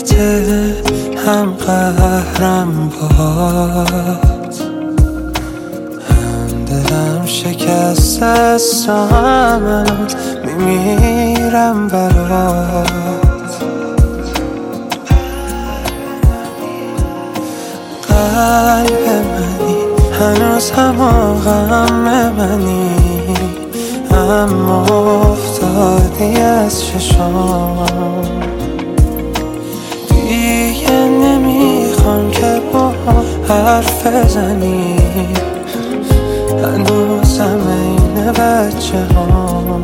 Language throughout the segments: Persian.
غلطه هم قهرم باد، هم دلم شکست است و هم میمیرم برات. قلب منی هنوز هم غم منی، اما افتادی از چشام. دیگه نمیخوام که با حرف بزنی، هنوزم این بچه ها.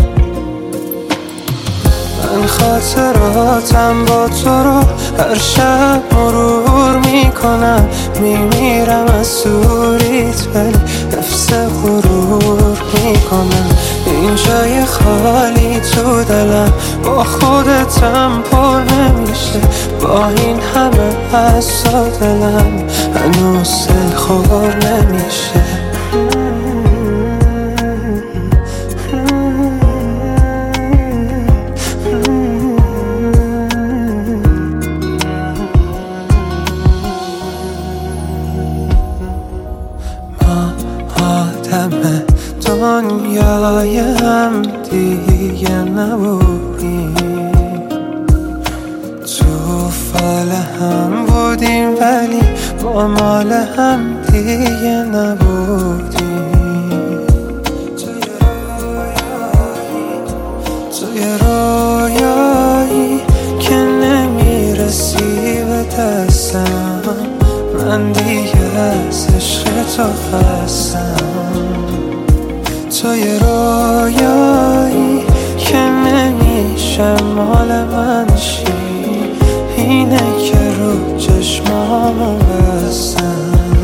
من خاطراتم با تو رو هر شب مرور میکنم، میمیرم از دوریت ولی حفظ غرور میکنم. این جای خالی تو دلم با خودتم پر نمیشه، با این همه از دلم هنوز دل خور نمیشه. آدم دنیای هم دیگه نبودیم، تو فال هم بودیم ولی ما مال هم دیگه نبودیم. توی رویایی که نمیرسی به دستم، من دیگه از عشق تو خستم. توی رویایی که نمیشه مال من شی، اینه که رو چشمامو بستم.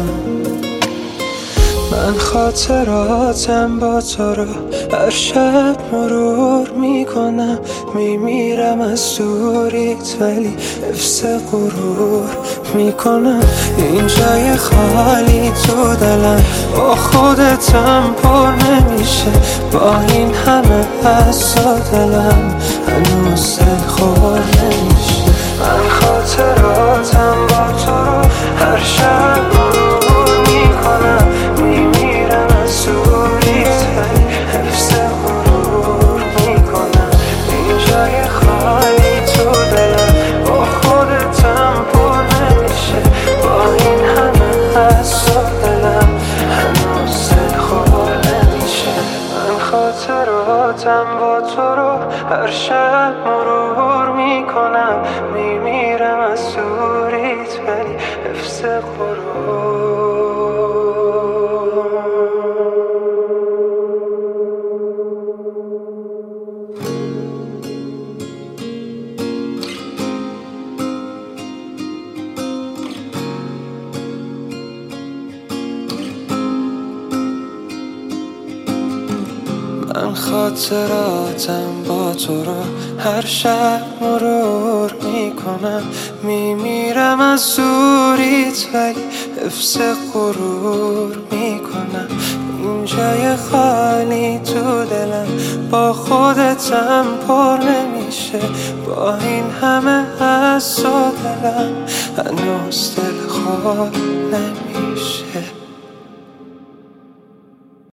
من خاطراتم با تو رو هر شب مرور میکنم، میمیرم از دوریت ولی حفظ غرور میکنم. این جای خالی تو دلم با خودتم پر نمیشه، با این همه از دلم هنوز دل خور نمیشه. من خاطراتم با تو رو هر شب مرور میکنم، میمیرم از دوریت ولی حفظ غرور میکنم. این جای خالی تو دلم با خودتم پر نمیشه، با این همه از دلم هنوز دل خور نمیشه. من خاطراتم با تو رو هر شب مرور میکنم، میمیرم از دوریت ولی حفظ غرور. من خاطراتم با تو رو هر شب مرور میکنم، میمیرم از دوریت ولی حفظ غرور میکنم. این جای خالی تو دلم با خودتم پر نمیشه، با این همه از دلم هنوز دل خور نمیشه.